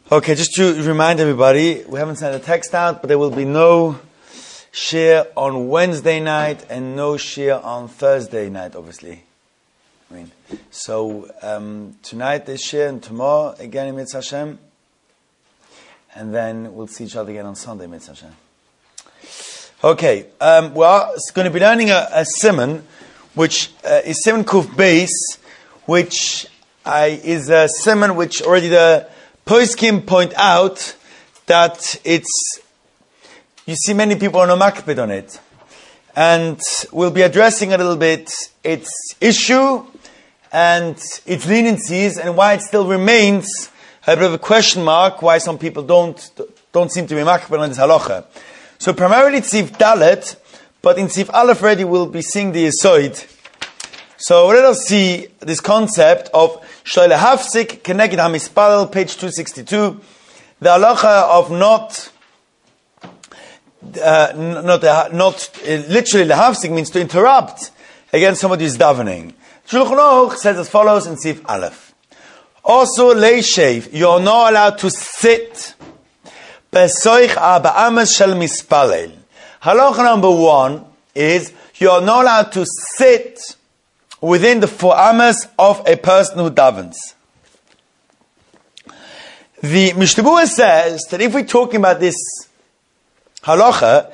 Okay, just to remind everybody, we haven't sent the text out, but there will be no share on Wednesday night and no share on Thursday night, obviously. Tonight is share and tomorrow again in Mitzvah Hashem. And then we'll see each other again on Sunday, Mitzvah Hashem. Okay, we're going to be learning a simon, which is Simon Kuf Beis, which is a simon which already the Poskim point out that you see many people are no makpid on it. And we'll be addressing a little bit its issue and its leniencies and why it still remains a bit of a question mark, why some people don't seem to be makpid on this halacha. So primarily it's Sif Dalet, but in Sif Aleph already we'll be seeing the Yesoid. So let us see this concept of Shloile Hafsik Keneged HaMispalel, page 262. The halacha of not literally Hafsik means to interrupt against somebody who's davening. Shulchan Aruch says as follows in Sif Aleph. Also, Leishev, you're not allowed to sit. Besoich Aba'amas Shel Mispalel. Halacha number 1 is you're not allowed to sit within the 4 amas of a person who davens. The Mishnah Berurah says that if we're talking about this halacha,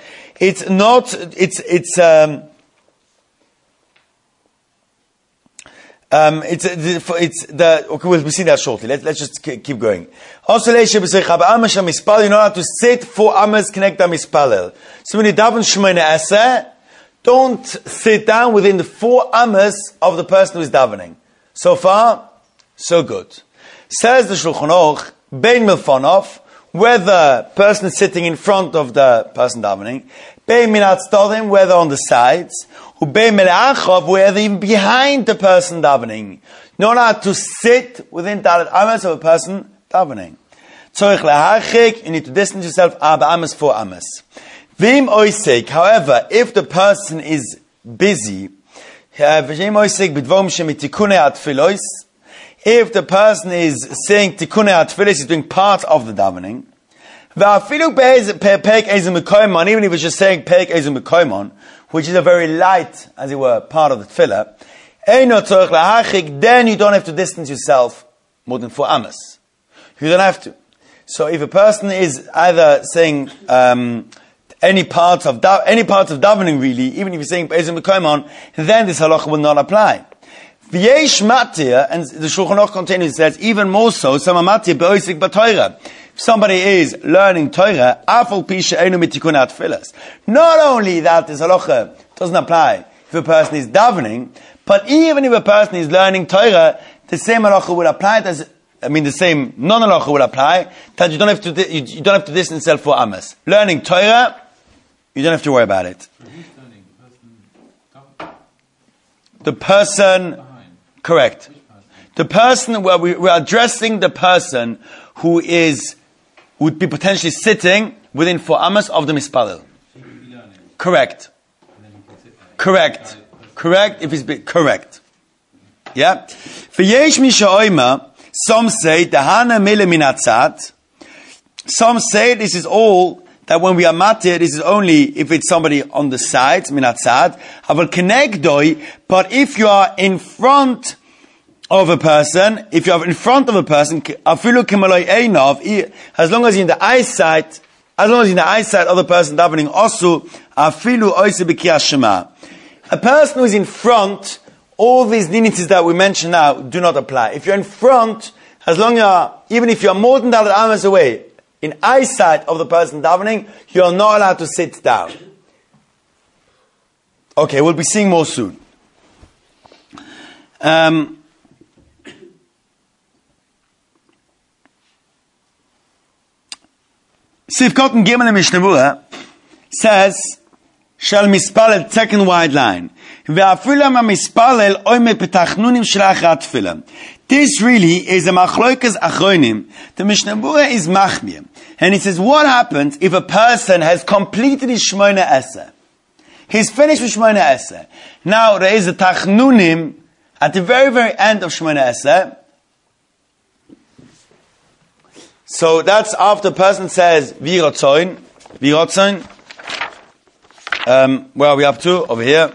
we'll see that shortly. Let's just keep going. Also, you're not allowed to sit 4 amas connect mispalel. So when you daven Shemona Esrei, don't sit down within the 4 amas of the person who is davening. So far, so good. Says the Shulchan Aruch, Bein Milfonov, whether the person is sitting in front of the person davening, Bein Minat Stodim, whether on the sides, Bein Melachov, whether even behind the person davening. You're not allowed to sit within Dalet amas of a person davening. Tzorich lehachik, you need to distance yourself 4 amas, 4 amas. Vim oisek, however, if the person is busy, if the person is saying tikunei atfilos, he's doing part of the davening, even if he's just saying perek eizem mekoimon, which is a very light, as it were, part of the tefillah, then you don't have to distance yourself more than 4 amas. You don't have to. So if a person is either saying any parts of davening, really, even if you're saying Be'ezim Mekoimon, then this halacha will not apply. V'yesh matir, and the Shulchan Aruch continues, says even more so, some matir be'oisik b'Torah. If somebody is learning Torah, afal pisha einu mitikun atfilas. Not only that this halacha doesn't apply if a person is davening, but even if a person is learning Torah, the same halacha will apply. The same non-halacha will apply, that you don't have to distance yourself 4 amas. Learning Torah, you don't have to worry about it. The person, correct. The person, where we're addressing the person who would be potentially sitting within 4 amas of the mispalel. Correct. Correct. If he's correct. Yeah. V'yesh misha oima. Some say dahana mele minatzat. Some say this is all that when we are matir, this is only if it's somebody on the sides, minatzat. Aval kenegdoi, but if you are in front of a person, afilu kemaloi einov, as long as you're in the eyesight of the person davening, also afilu oise b'kiyas shema. A person who is in front, all these leniencies that we mention now do not apply. If you're in front, even if you're more than Dalet amas away, in eyesight of the person davening, you're not allowed to sit down. Okay, we'll be seeing more soon. Sifkot and Gimel Mishnah Berurah says, Shall mispalel, second wide line. This really is a machlokas achronim. The Mishnah Berurah is machmir. And he says, what happens if a person has completed his Shemona Esrei? He's finished with Shemona Esrei. Now there is a tachnunim at the very, very end of Shemona Esrei. So that's after a person says, Virotzoin. Where are we up to? Over here.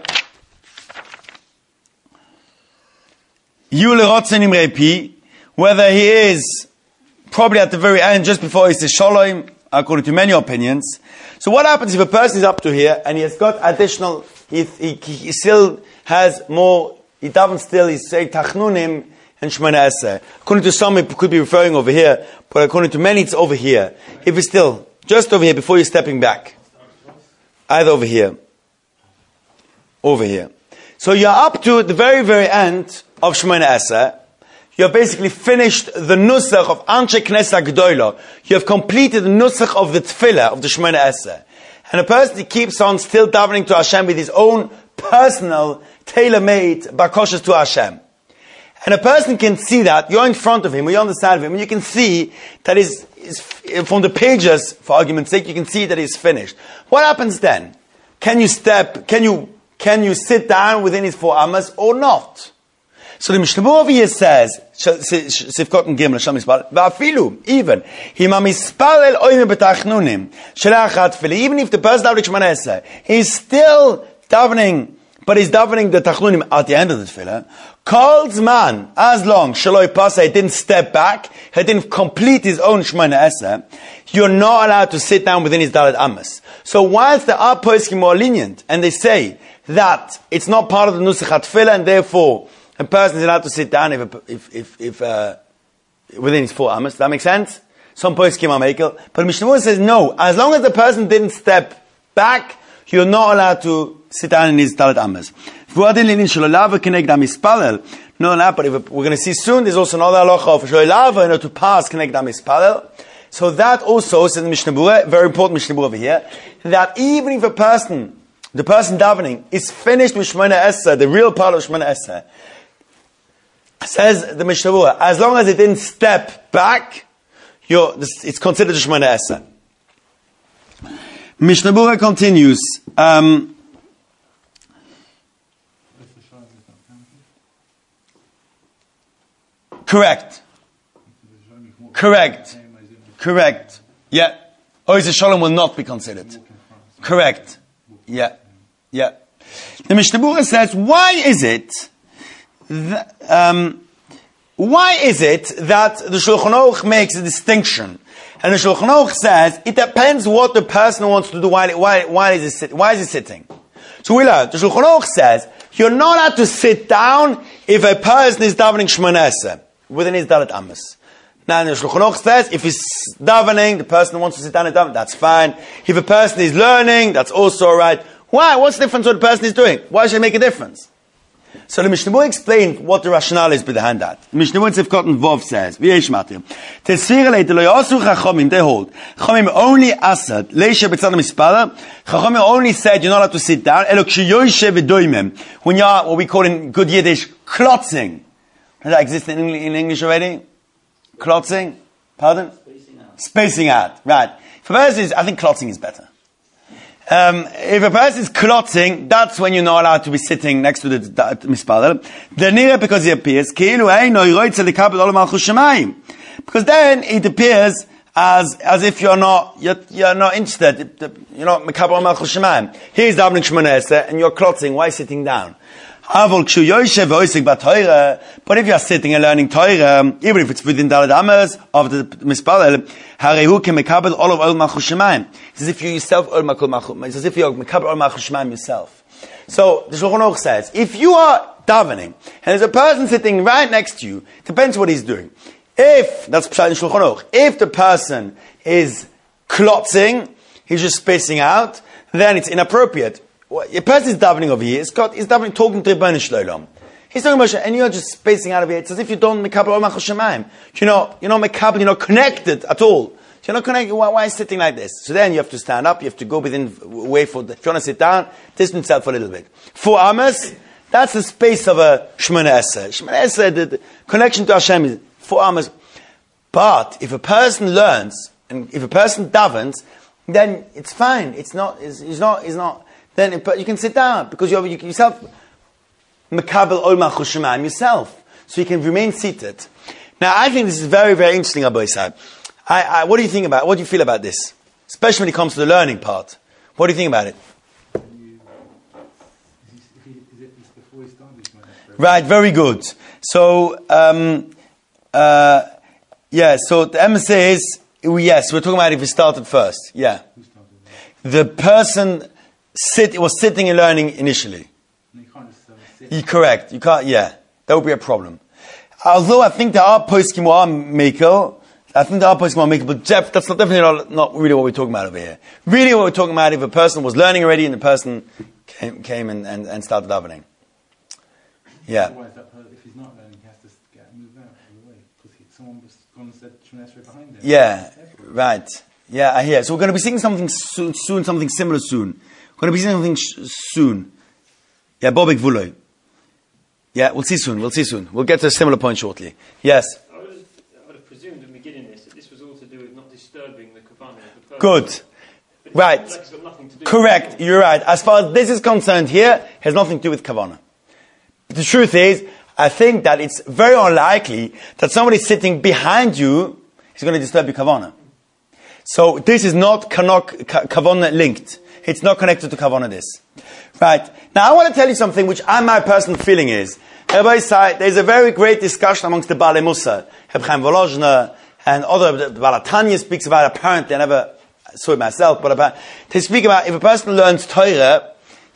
Yule im Repi, whether he is probably at the very end, just before he says Shalom, according to many opinions. So what happens if a person is up to here and he has got additional, he still has more, he doesn't still, he's saying Tachnunim and Shemona Esrei. According to some, it could be referring over here, but according to many, it's over here. If it's still, just over here before you're stepping back. Either over here. Over here. So you're up to the very, very end of Shemona Esrei. You have basically finished the nusach of Anshe Knesset Gdoila. You have completed the nusach of the tefillah of the Shemona Esrei. And a person keeps on still davening to Hashem with his own personal, tailor-made bakoshes to Hashem. And a person can see that, you're in front of him, or you're on the side of him, and you can see that is from the pages, for argument's sake, you can see that he's finished. What happens then? Can you sit down within his 4 amas or not? So the Mishnah over here says, Sifkot and Gimel, Hashem Mispalel, Va'afilu, even, Hima Mispalel Oime Betachnunim, Shelachat Fili, even if the person davening Shemona Esrei, he's still davening, but he's davening the Tachnunim at the end of the tefillah, calls man, as long, Shaloi Pasa, he didn't step back, he didn't complete his own Shemona Esrei, you're not allowed to sit down within his Dalet Amas. So whilst the are poskim more lenient, and they say that it's not part of the Nusach HaTefillah, and therefore, a person is allowed to sit down if within his 4 amas. Does that make sense? Some poskim are makel. But Mishnah says no. As long as the person didn't step back, you're not allowed to sit down in his talit amas. No, but we're going to see soon, there's also another halacha of shloilava, to pass connect mispalel. So that also, says Mishnah Berurah, very important Mishnah Berurah over here, that even if the person davening is finished with Shemona Esrei, the real part of Shemona Esrei, says the Mishnah Berurah, as long as it didn't step back, it's considered a Shemona Esrei. Mishnah Berurah continues. Correct. Yeah. Oiz Shalom will not be considered. Correct. Yeah. The Mishnah Berurah says, why is it that the Shulchan Aruch makes a distinction? And the Shulchan Aruch says, it depends what the person wants to do why is he sitting. So we learn, the Shulchan Aruch says, you're not allowed to sit down if a person is davening Shemona Esrei within his Dalet Amas. Now the Shulchan Aruch says, if he's davening, the person wants to sit down and daven, that's fine. If a person is learning, that's also alright. Why? What's the difference what the person is doing? Why should it make a difference? So the Mishnah Berurah explained what the rationale is behind that. The Mishnah Berurah Sifkot and Vov says, they hold, Chachamim only asad, Chachamim only said you're not allowed to sit down, when you are what we call in good Yiddish, klotzing. Does that exist in English already? Klotzing? Pardon? Spacing out. Right. If a person is, I think klotzing is better. If a person is klotzing, that's when you're not allowed to be sitting next to the mispalel. Because he appears, because then it appears as if you're not interested. You're not mekabel malchus shemayim. He's davening Shemona Esrei and you're klotzing. Why sitting down? But if you are sitting and learning Torah, even if it's within Dalet Amas of the Mispalel, all of Ol Malchus Shemayim. It's as if you yourself it's as if you're Mekabel Ol Malchus Shemayim yourself. So the Shulchan Aruch says, if you are davening and there's a person sitting right next to you, depends what he's doing. If that's Pshat in Shulchan Aruch, if the person is klotzing, he's just spacing out, then it's inappropriate. A person is davening over here. He's davening, talking to Rebbeinu Shloilom. He's talking about, and you're just spacing out of here. It's as if you don't mekabel ol malchus shemayim. You're not mekabel. You're not connected at all. You're not connected. Why are you sitting like this? So then you have to stand up. You have to go within way for. If you want to sit down, distance yourself a little bit. 4 amas. That's the space of a Shemona Esrei. Shemona Esrei, the connection to Hashem is 4 amas. But if a person learns and if a person davens, then it's fine. It's not. Then you can sit down because you yourself mekabel ol malchus shemayim yourself, so you can remain seated. Now, I think this is very, very interesting, Abba Yisai. What do you think about? What do you feel about this? Especially when it comes to the learning part. What do you think about it? Right, very good. So, so the emphasis is, yes, we're talking about if he started first. Yeah. The person was sitting and learning initially. You're correct. You can't, yeah. That would be a problem. Although I think there are poskim who are makel, but Jeff, that's definitely not really what we're talking about over here. Really what we're talking about if a person was learning already and the person came and started davening. Yeah. Otherwise, if he's not learning, he has to get moved out of the way because someone was gone and said Shemon Esrei behind him. Yeah, right. Yeah, I hear. So we're going to be seeing something soon, something similar soon. We're going to be seeing something soon. Yeah, Bobik Vuloy. Yeah, we'll see soon. We'll get to a similar point shortly. Yes? I would have presumed in beginning that this was all to do with not disturbing the kavanah of the person. Good. Right. Like it's got nothing to do Correct. You're right. As far as this is concerned here, it has nothing to do with kavanah. The truth is, I think that it's very unlikely that somebody sitting behind you is going to disturb your kavanah. So this is not kavanah linked. It's not connected to kavanah this. Right. Now I want to tell you something which my personal feeling is. There's a very great discussion amongst the Baalei Mussar. Reb Chaim Volozhner and other, the Baal HaTanya speaks about it. Apparently, I never saw it myself, but they speak about if a person learns Torah,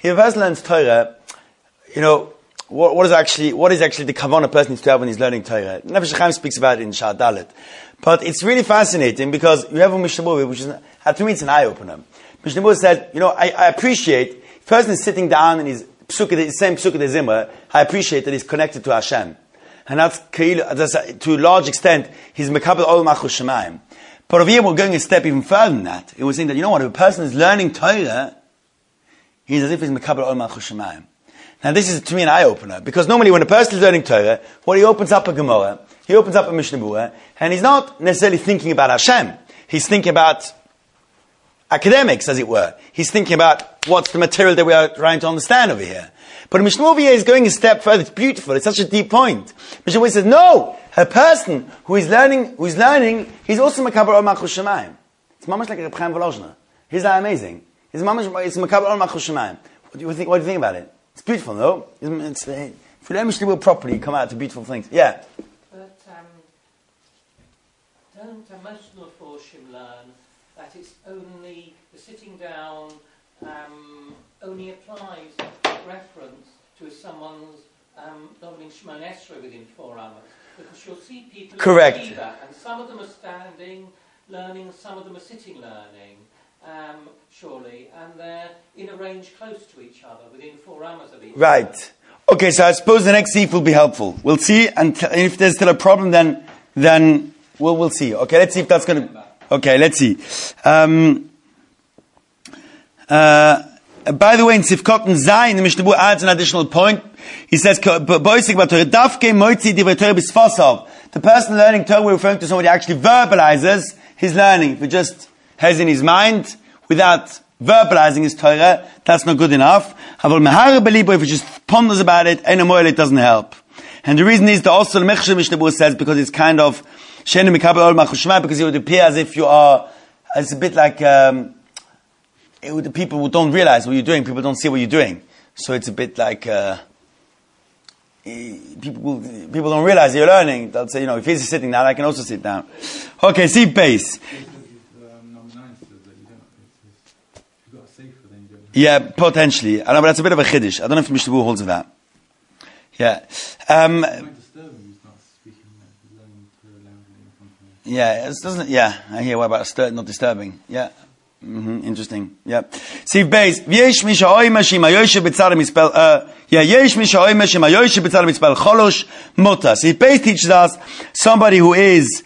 you know, what is actually the kavanah person needs to have when he's learning Torah. Nefesh HaChaim speaks about it in Shah Dalet. But it's really fascinating because you have a Mishnah Berurah, which is, to me, it's an eye-opener. Mishnah Berurah said, you know, I appreciate, if a person is sitting down in his same Psukei de Zimra, I appreciate that he's connected to Hashem. And that's to a large extent, he's Mekabel Ol Malchus Shemayim. But over here, we're going a step even further than that. It was saying that, you know what, if a person is learning Torah, he's as if he's Mekabel Ol Malchus Shemayim. Now this is to me an eye-opener, because normally when a person is learning Torah, he opens up a Gemara, he opens up a Mishnah Berurah, and he's not necessarily thinking about Hashem. He's thinking about academics, as it were. He's thinking about what's the material that we are trying to understand over here. But Mishnah Berurah is going a step further. It's beautiful. It's such a deep point. Mishnah Berurah says, no, a person who is learning, he's also Mekabel Ol Malchus Shemayim. It's mamash like Reb Chaim Volozhner. He's that amazing. It's Mekabel Ol Malchus Shemayim. What do you think about it? It's beautiful, no? If you learn Mishnah Berurah properly, you come out to beautiful things. Yeah. But don't most Meforshim learn that it's only the sitting down only applies reference to someone's davening Shemon Esrei within 4 hours, because you'll see people correct. Who do that, and some of them are standing learning, some of them are sitting learning. Surely, and they're in a range close to each other, within 4 hours of each other. Right. Okay, so I suppose the next seif will be helpful. We'll see, and if there's still a problem, then we'll see. Okay, let's see if that's going to... Okay, let's see. By the way, in Sifkot and Zayin, the Mishnah Berurah adds an additional point. He says, the person learning Torah, we're referring to somebody who actually verbalizes his learning. If he just has in his mind, without verbalizing his Torah, that's not good enough. If he just ponders about it, it doesn't help. And the reason is that also the Mishnah Berurah says, because it's kind of, because it would appear as if you are, it's a bit like, the people who don't realize what you're doing, people don't see what you're doing. So it's a bit like, people don't realize you're learning. They'll say, you know, if he's sitting down, I can also sit down. Okay, see base. Yeah, potentially. I know, but that's a bit of a chiddush. I don't know if Mishnah Berurah holds of that. Yeah. Yeah, it doesn't. Yeah, I hear. What about not disturbing? Yeah. Interesting. Yeah. See base. Yesh misha oimashim ayoysh betzar mispel. Yesh misha oimashim ayoysh betzar mispel cholosh mota. See base teaches us somebody who is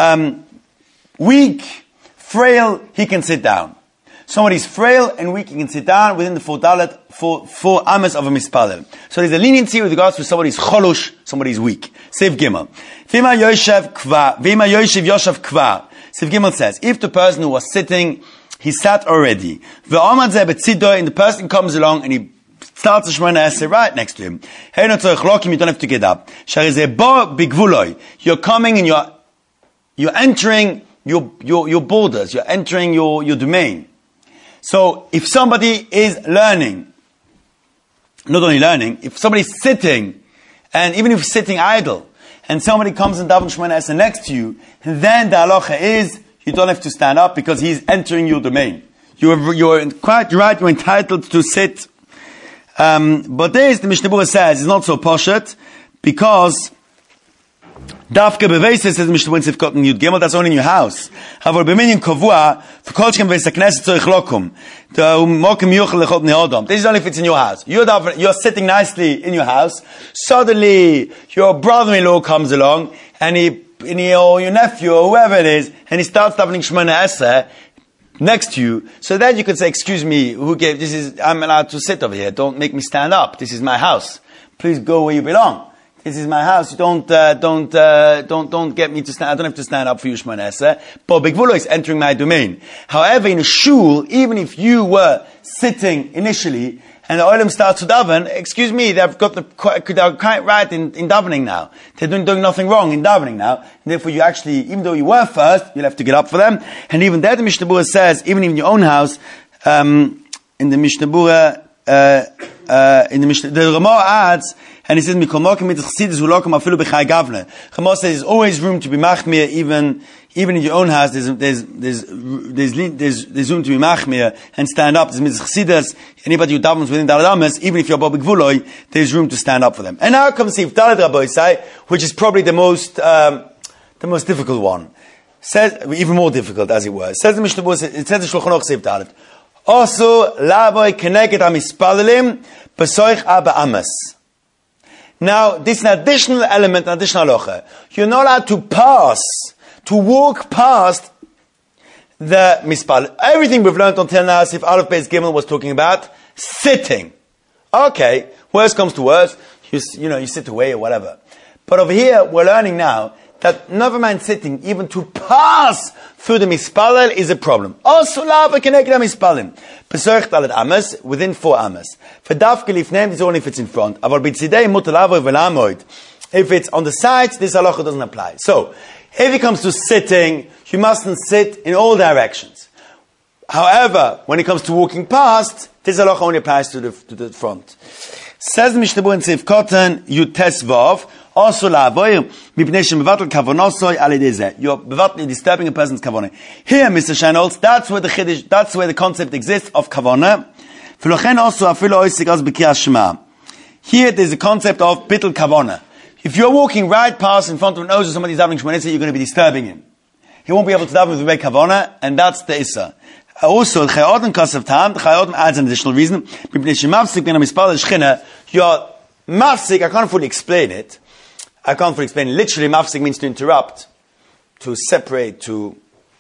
weak, frail, he can sit down. Somebody's frail and weak, he can sit down within the 4 amas of a mispalel. So there's a leniency with regards to somebody's cholosh, somebody's weak. Seif Gimel. V'ima yoshev kvar. Seif Gimel says, if the person who was sitting, he sat already. V'amad zeh betzido, and the person comes along and he starts the Shemona Esrei right next to him. Hey, no tzorich lokim, you don't have to get up. You're coming and you're entering your borders. You're entering your domain. So if somebody is learning, not only learning, if somebody's sitting, and even if sitting idle, and somebody comes and daven Shemona Esrei next to you, then the halacha is you don't have to stand up because he's entering your domain. You're quite right. You're entitled to sit. But this, the Mishnah Berurah says, is not so poshet because Dafka Beveises says the Mishnah Berurah Sivkot in Yud Gimel. That's only in your house. However, b'minyan kovua v'kol shkem v'es hakneset tzorich lokum mokim yuchel lechot ne'odom. This is only if it's in your house. You're sitting nicely in your house. Suddenly, your brother-in-law comes along and or your nephew or whoever it is, and he starts davening Shemona Esrei next to you. So then you could say, "Excuse me, I'm allowed to sit over here. Don't make me stand up. This is my house. Please go where you belong. This is my house. Don't get me to stand. I don't have to stand up for you, Shemona Esrei. But Bigvulo is entering my domain. However, in a shul, even if you were sitting initially and the olim starts to daven, excuse me, they're quite right in davening now. They're doing nothing wrong in davening now. And therefore, you actually, even though you were first, you'll have to get up for them. And even there, the Mishnah Berurah says, even in your own house, in the Mishnah Berurah, the Ramah adds, and he says, Ramah says there's always room to be machmir, even in your own house. There's room to be machmir and stand up. There's chassidus. Anybody who davens within Daled Amos, even if you're Bobik Vuloi, there's room to stand up for them. And now comes Sif Daled Rabosai, which is probably the most difficult one. Says even more difficult, as it were. Says the Mishnah Berurah. It says the Shulchan Aruch Sif Daled. Also, lavoy keneged amispalalim besoich aba amas. Now, this is an additional element, an additional halacha. You're not allowed to walk past the mispal. Everything we've learned until now, if Aleph Beis Gimel was talking about sitting. Okay, worst comes to worst, you sit away or whatever. But over here, we're learning now that never mind sitting, even to pass through the mispalel is a problem. Also, lava connected mispalim. Pesorch dalet amas, within 4 amas. For dafke lifneim is only if it's in front. Aval bitzidei mutalavo velamoid. If it's on the sides, this halacha doesn't apply. So, if it comes to sitting, you mustn't sit in all directions. However, when it comes to walking past, this halacha only applies to the front. Says the Mishnah Berurah in Seif Kotan Yud Tes Vav. Also la'avoy mipnei shemevatel kavonosoi al yedei zeh. You're disturbing a person's kavanah. Here, Mr. Sheinholz, that's where the concept exists of kavanah. V'lochen also afilo oisik az b'kriyas shema. Here, there's a concept of bittul kavanah. If you're walking right past in front of an nose of somebody's davening Shemona Esrei, you're going to be disturbing him. He won't be able to daven with the kavanah, and that's the issa. Also, the Chayodin Kasav Tam, the Chayodin adds an additional reason. Mipnei shemafsik ben hamispal shechina. You're mafsik. I can't fully explain it. Literally, mafsik means to interrupt, to separate, to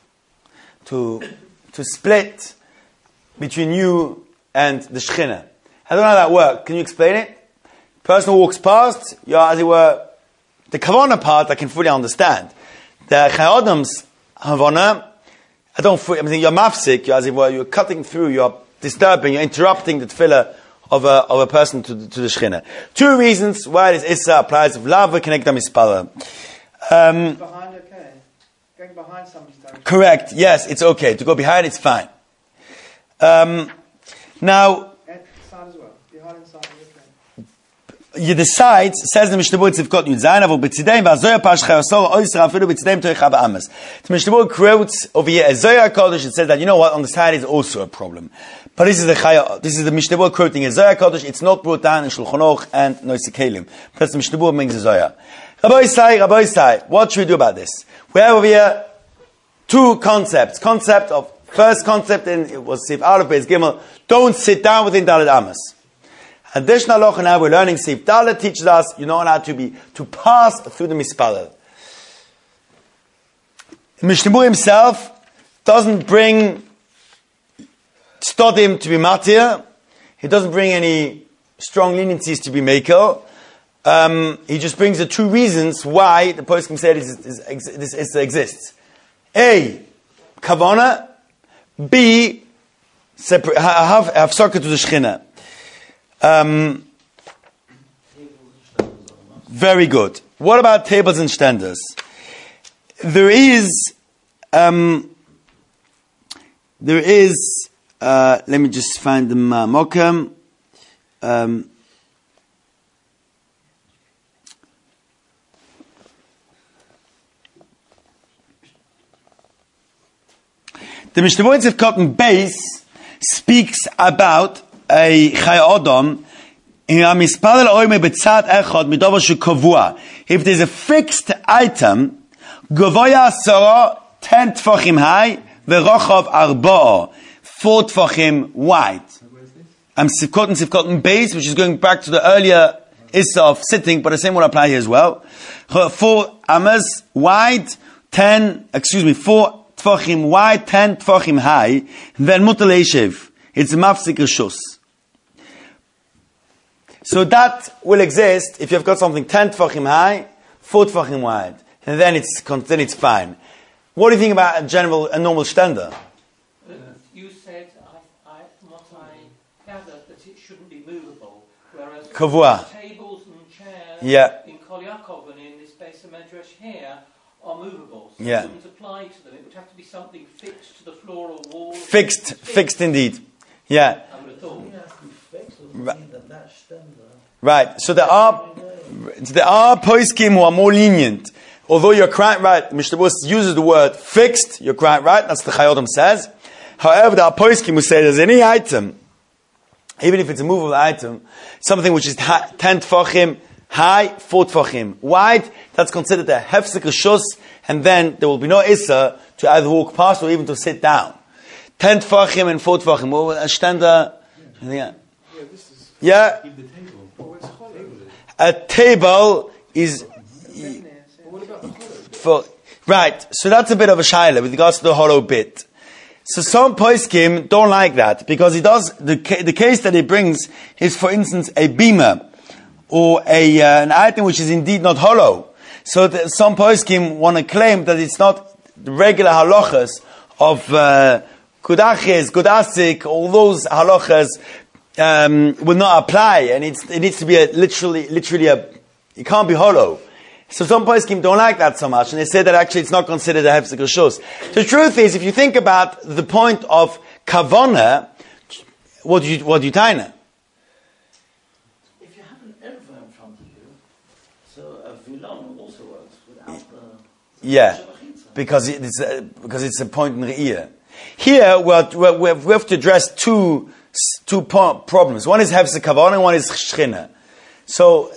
split between you and the Shekhinah. I don't know how that works. Can you explain it? Person who walks past, you're, as it were, the kavanah part I can fully understand. The Chayodim's Havana, you're mafsik, as it were, you're cutting through, you're disturbing, you're interrupting the tefillah of a person to the Shekhinah. 2 reasons why this Issa applies of lava connected mispala. Behind, okay. Going behind somebody's direction. Correct. Yes, it's okay. To go behind, it's fine. Now, And side as well. Behind and side is okay. The sides, says the Mishnah Berurah Tzivkot Yud Zayin, avol b'tzideim v'azoya pash chayosor oisra afilu b'tzideim toich haba amas. The Mishnah Berurah quotes over here a Zohar Kodesh. It says that, you know what, on the side is also a problem. But this is the Mishnah Berurah quoting a Zohar Kodesh. It's not brought down in Shulchan Aruch and Noisei Kelim. That's the Mishnah Berurah brings a Zohar. Rabbi Isai, what should we do about this? We have over here 2 concepts. First concept it was Seif Aleph Beis Gimel. Don't sit down within Daled Amos. Additional halacha now we're learning Seif Dalet teaches us you're not allowed to pass through the mispalel. Mishnah Berurah himself doesn't bring Stodim to be matir. He doesn't bring any strong leniencies to be makel. He just brings the 2 reasons why the poskim said this exists. A, kavana. B, have circuit to the Shekhinah. Very good. What about tables and standers? There is There is, let me just find the Mokum. The Mishnah Berurah of Cotton Base speaks about a Chai Adam. If there's a fixed item, Gavoya Asara 10 tfachim high, Verochav Arba'a 4 tfachim wide. I'm Sivkotan Base, which is going back to the earlier Issa of sitting, but the same will apply here as well. 4 amas wide, 4 tfachim wide, 10 tfachim high, then mutal eshev. It's a mafsik reshus. So that will exist if you've got something 10 tfachim high, 4 tfachim wide, and then it's fine. What do you think about a normal stender? You said, from what I gathered, that it shouldn't be movable, whereas Kavua. tables and chairs in Kol Yaakov and in this base of Medrash here are movable. So it wouldn't apply to them. It would have to be something fixed to the floor or wall. Fixed indeed. Yeah. I would have thought. Right. So there are poskim who are more lenient. Although you're quite right, Mishnah Berurah uses the word fixed, you're quite right, that's the Chai Adam says. However, there are poskim who say there's any item, even if it's a movable item, something which is 10 tfachim high, 4 tfachim wide, that's considered a hefsek reshus, and then there will be no issa to either walk past or even to sit down. 10 tfachim and 4 tfachim. Well, a stender, a table is right. So that's a bit of a shaila with regards to the hollow bit. So some poskim don't like that because he does the case that he brings is, for instance, a beamer or an item which is indeed not hollow. So some poskim want to claim that it's not the regular halachas of kudaches, kudasik, all those halachas will not apply, and it needs to be literally it can't be hollow. So some poskim don't like that so much, and they say that actually it's not considered a hefsek reshus. The truth is, if you think about the point of kavana, what do you taina? If you have an erva in front of you, so a vilon also works without the because it's a point in the ear. Here we have to address two problems. One is hefsek kavana, and one is shchina. So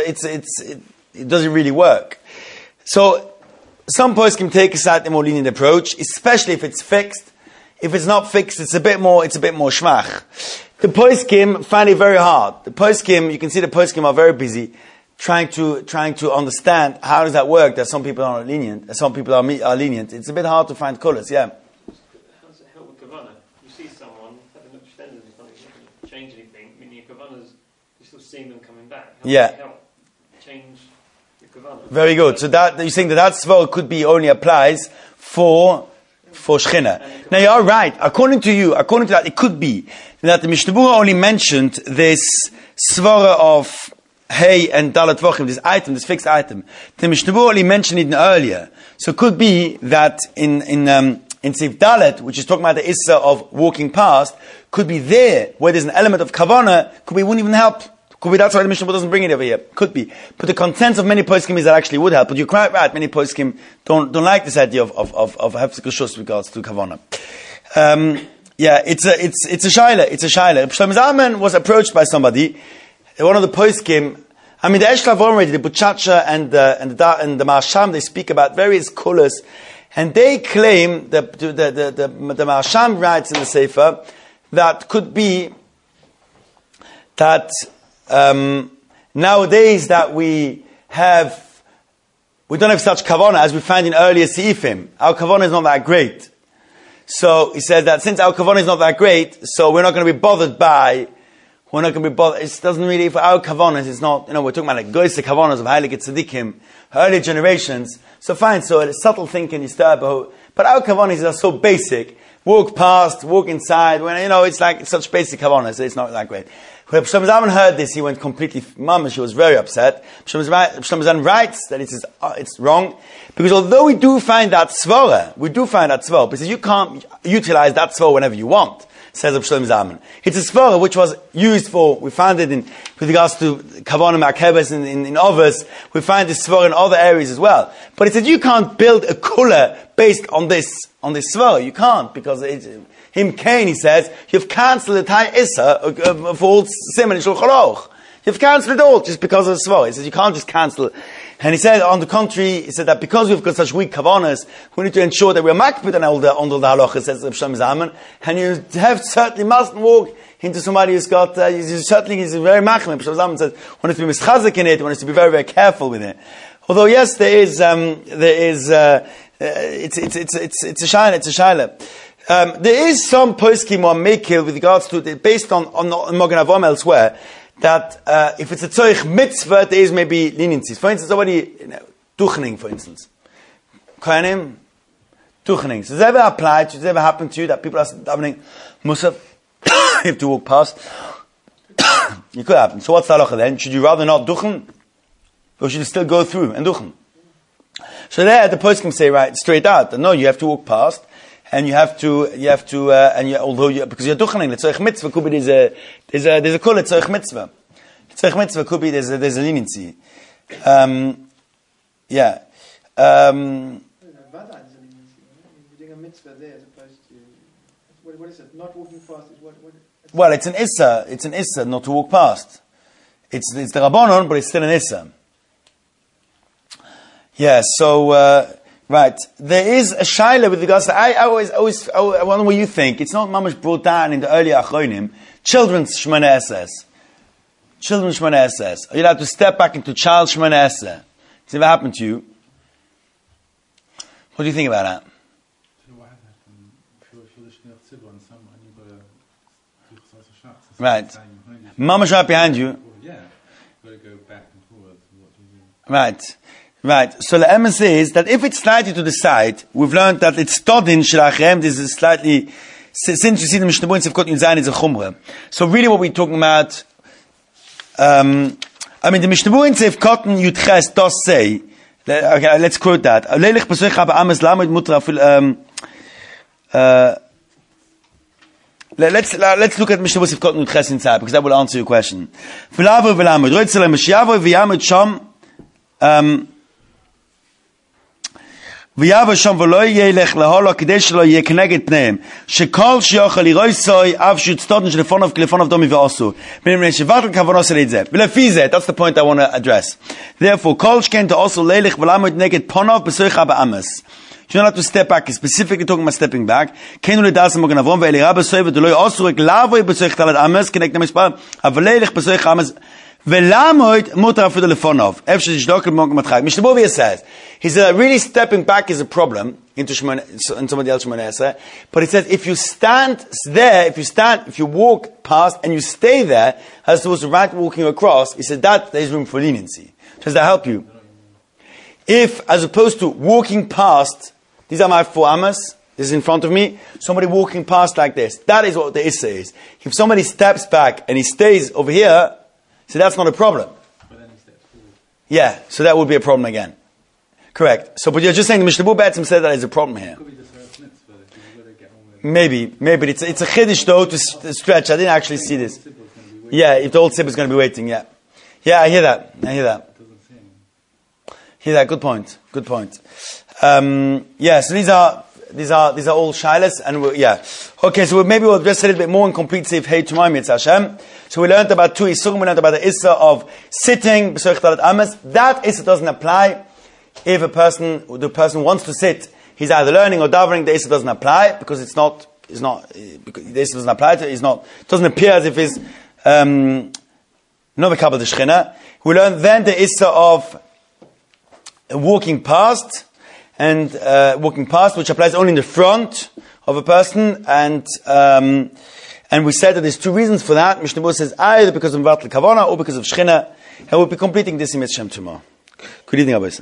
it doesn't really work. So some poskim take a slightly more lenient approach, especially if it's fixed. If it's not fixed, it's a bit more shmach. The poskim find it very hard. The poskim, you can see the poskim are very busy trying to understand how does that work. That some people are lenient, and some people are lenient. It's a bit hard to find colors. Yeah. How does it help with kavana? You see someone having an extended, it's not change anything. I mean, your kavanas, you're still seeing them coming back. How does it help change? Very good. So that you're saying that svara could be only applies for shchina. Now you are right. According to that, it could be that the Mishnah Berurah only mentioned this svara of hay and dalat vachim, this fixed item. The Mishnah Berurah only mentioned it earlier. So it could be that in Seif Dalet, which is talking about the issa of walking past, could be there where there's an element of kavana. Could be wouldn't even help. Could be that's why the Mishnah Berurah doesn't bring it over here. Could be. But the consensus of many poskim is that actually would help. But you're quite right, many poskim don't like this idea of hefsek reshus with regards to kavana. It's a shaila. It's a shaila. Shlomo Zalman was approached by somebody, one of the poskim. I mean, the Eshklav already, the Buchacha and the Marsham, they speak about various colors, and they claim that the Marsham writes in the Sefer that could be that nowadays that we don't have such kavana as we find in earlier seifim. Our kavana is not that great. So he said that since our kavana is not that great, so we're not going to be bothered. It doesn't really, for our kavanas, it's not, we're talking about like goyse kavanas of heilige tzaddikim, earlier generations. So fine, so a subtle thing can disturb, but our kavanas are so basic. Walk past, walk inside, it's like such basic kavanas, so it's not that great. When Shlomo Zalman heard this, he went completely mamish. He was very upset. Shlomo Zalman writes that it's wrong, because although we do find that svara, because you can't utilize that svara whenever you want, says Shlomo Zalman. It's a svara which was used for, we found it with regards to Kavanim Akebes in Overs, we find this svara in other areas as well. But it said you can't build a kula based on this svara. You can't, because Him Cain, he says, you've cancelled the Tay Issa of all Simon and Shulchan Aruch. You've cancelled it all just because of the Svara. He says you can't just cancel. And he said, on the contrary, he said that because we've got such weak kavanas, we need to ensure that we're makbid on all the halacha, says Shlomo Zalman. And you certainly mustn't walk into somebody who's got, he's very machmir. Shlomo Zalman says, one has to be mischazik in it, one has to be very, very careful with it. Although yes, it's a shaila. There is some poskim or mekil with regards to based on Mogen Avom elsewhere, that if it's a tzorich mitzvah, there is maybe leniencies. For instance, somebody duchening, for instance, kohanim duchening. So does that ever apply? Does it ever happen to you that people are davening musaf? You have to walk past. It could happen. So what's the halacha then? Should you rather not duchen, or should you still go through and duchen? So there, the poskim say right straight out that no, you have to walk past. And because you're duchening, the tzorich mitzvah could be there's a kol tzorich mitzvah. Tzorich mitzvah could be there's a leniency. Vada is a leniency. You're doing a mitzvah there as opposed to what is it? Not walking past is what? Well, it's an issa. It's an issa not to walk past. It's the rabbanon, but it's still an issa. Yeah. So. Right, there is a shaila with regards to, I wonder what you think. It's not mamash brought down in the early achronim. Children's shmona esses. Children's shmona esses. Are you allowed to step back into child shmona esses? Has it ever happened to you? What do you think about that? Right. Mamash right behind you. Yeah. Got to go back and forward. Right. Right. So the emes is that if it's slightly to the side, we've learned that it's stodin shlachem. This is slightly, since you see the Mishnah Berurah Sivkot Yud is a chumrah. So really, what we're talking about, the Mishnah Berurah Sivkot Yud Ches does say. Okay, let's quote that. Let's look at Mishnah Berurah Sivkot Yud Ches inside, because that will answer your question. ויעבור שם ולא ילך להולו כדי שלא יהיה כנגד פניהם שכל שיוכל לרויסוי אף שוצטודן שלפוניו כלפוניו דומי ועשו בנמלן שבטל כוונו עושה את זה ולפי זה, that's the point I want to address. Therefore, כל שכן תעשו לילך ולעמוד נגד פוניו בסויך באמס. You don't have to step back, specifically talking about stepping back. כן ולדעס מוגן אברום ואלירה בסוי ודלוי עשו רק לעבוי בסויך תלת אמס כנגד המספר אבל לילך בסויך אמס ולעמוד מותר אפילו לפוניו איפה שתשדוק למוגן מתחי. Mishnah Berurah says he said really stepping back is a problem into somebody else Shemona Esrei. But he says if you stand there, if you walk past and you stay there as opposed to right walking across, he said that there is room for leniency. Does that help you? If as opposed to walking past, these are my 4 amas, this is in front of me, somebody walking past like this, that is what the issa is. If somebody steps back and he stays over here, so that's not a problem. But then he steps forward. Yeah, so that would be a problem again. Correct. So, but you're just saying the Mishnah Berurah said that is a problem here. Could be the first mitzvah, if you've got to get on with it. Maybe it's a chiddush though to stretch. I didn't actually see this. Yeah, if the old sibba is going to be waiting, yeah. Yeah, I hear that. Hear that. Good point. Yeah, so these are all shilas, and yeah. Okay, so maybe we'll address a little bit more in complete safe hey tomorrow, Mitzvah Hashem. So we learned about 2 isurim. We learned about the issa of sitting b'soich talat amas. That issa doesn't apply if the person wants to sit. He's either learning or davening. The issa doesn't apply because the issa doesn't apply to. It doesn't appear as if he's no v'kabel the shechina. We learned then the issa of walking past, which applies only in the front of a person, and we said that there's 2 reasons for that. Mishnah Berurah says either because of Vatal Kavana or because of Shechina, and we'll be completing this in Mitzvah tomorrow. Good evening, Abbas.